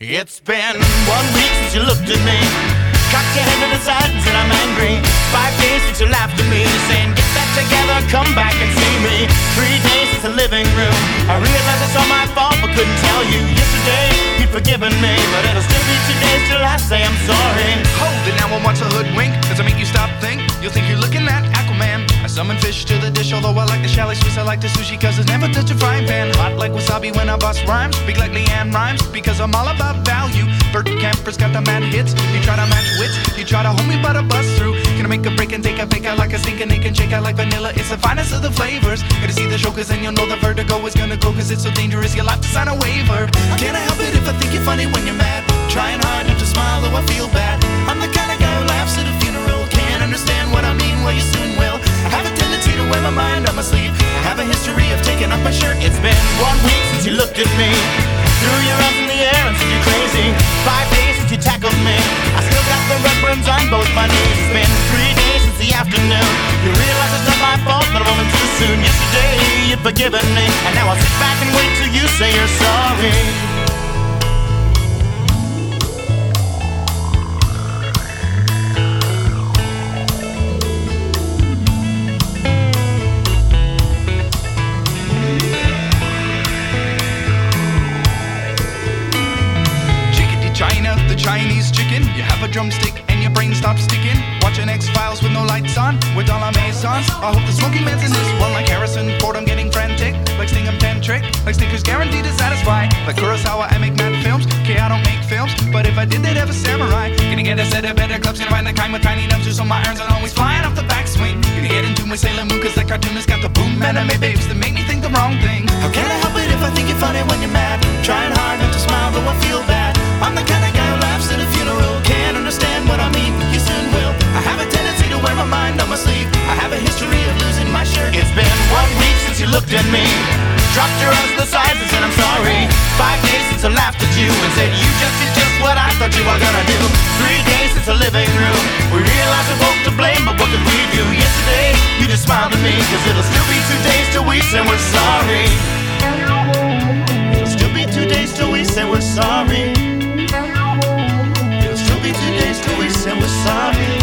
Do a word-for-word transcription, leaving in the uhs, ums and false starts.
It's been one week since you looked at me, cocked your head to the side and said I'm angry. Five days since you laughed at me, saying get that together, come back and see me. Three days since the living room, I realized it's all my fault but couldn't tell you. Yesterday you'd forgiven me, but it'll still be two days till I say I'm sorry. Hold it now and watch a hoodwink. Does it make you stop think? You'll think you're looking at Aquaman. I summon fish to the dish, although I like the chalet Swiss, I like the sushi cause it's never touch a frying pan. Hot like wasabi when I bust rhymes, speak like Leanne Rhymes because I'm all about value. Bert Camper's got the mad hits. You try to match wits, you try to hold me but I bust through. Gonna make a break and take a fake out like a stinking naked and shake out like vanilla. It's the finest of the flavors. Gonna see the show cause then you'll know the vertigo is gonna go cause it's so dangerous you'll have to sign a waiver. Can't I help it if I think you're funny when you're mad? Trying hard not to smile though I feel bad. I'm the kind of guy who laughs at a funeral. Can't understand what I mean, well you soon will. I have a tendency to wear my mind on my sleeve. I have a history of taking off my shirt. It's been one week since you looked at me, threw your arms in the air and said you're crazy. Five days since you tackled me, I still got the red burns on both my knees. It's been three days since the afternoon, you realize it's not my fault but I'm only too soon. Yesterday you'd forgiven me, and now I'll sit back and wait till you say you're sorry. China, the Chinese chicken. You have a drumstick and your brain stops sticking. Watching X-Files with no lights on, with all our maisons. I hope the smoking man's in this one like Harrison Ford. I'm getting frantic, like Stingham Tantric, like Snickers guaranteed to satisfy. Like Kurosawa, I make mad films. Okay, I don't make films, but if I did, they'd have a samurai. Gonna get a set of better clubs, gonna find the kind with tiny nubs, so my irons are always flying off the backswing. Gonna get into my Sailor Moon, cause the cartoonist got the boom anime babes that make me think the wrong thing. How can I help it if I think you're funny when you're mad? Trying hard not to smile, though I feel bad. I'm the kind of guy who laughs at a funeral. Can't understand what I mean, you soon will. I have a tendency to wear my mind on my sleeve. I have a history of losing my shirt. It's been one week since you looked at me, dropped your arms to the sides and said I'm sorry. Five days since I laughed at you and said you just did just what I thought you were gonna do. Three days since the living room, we realized we're both to blame, but what could we do? Yesterday, you just smiled at me, cause it'll still be two days till we say we're sorry. It'll still be two days till we say we're sorry. It'll still be two days till we say we're sorry.